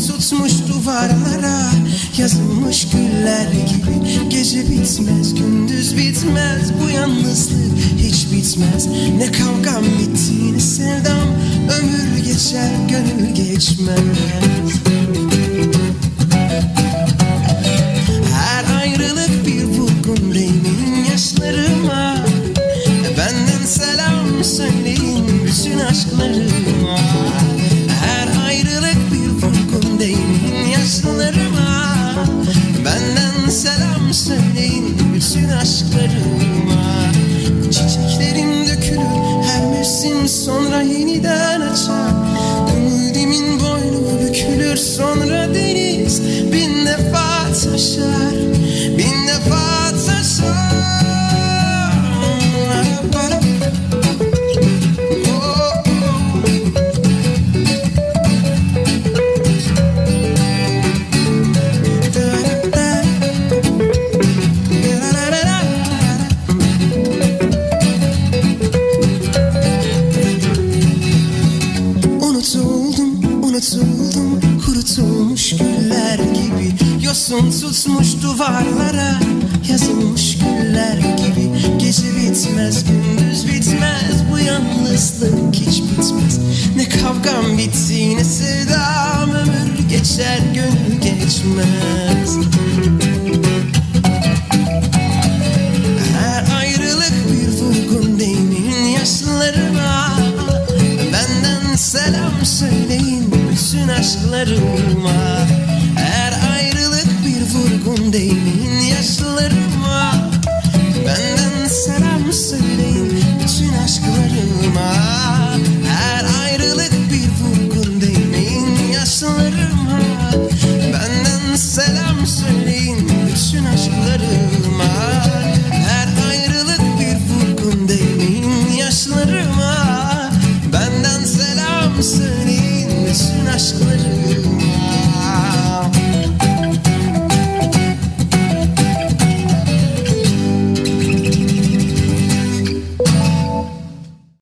tutmuş duvarlara, yazılmış güller gibi. Gece bitmez, gündüz bitmez, bu yalnızlık hiç bitmez. Ne kavgam bitti ne sevdam, ömür geçer gönül geçmez. Her ayrılık bir vurgun değmeyin yaşlarıma, benden selam söyleyin bütün aşklarıma. Her ayrılık bir vurgun değmeyin yaşlarıma, benden selam söyleyin bütün aşklarıma. Çiçeklerim dökülür her mevsim, sonra yeniden açar. Ümidimin boynu bükülür, sonra deniz bin defa taşar, bin defa taşar. Unutuldum, kurutulmuş güller gibi. Yosun tutmuş duvarlara, yazılmış güller gibi. Gece bitmez, gündüz bitmez, bu yalnızlık hiç bitmez. Ne kavgam bitti ne sevdam, ömür geçer gönül geçmez. Her ayrılık bir vurgun değmeyin yaşlarıma, benden selam söyleyin bütün aşklarıma. Her ayrılık bir vurgun değmeyin yaşlarıma, benden selam söyleyin bütün aşklarıma. Her ayrılık bir vurgun değmeyin yaşlarıma, benden selam söyleyin bütün aşklarıma. Her ayrılık bir vurgun değmeyin yaşlarıma, benden selam söyleyin bütün aşklarıma.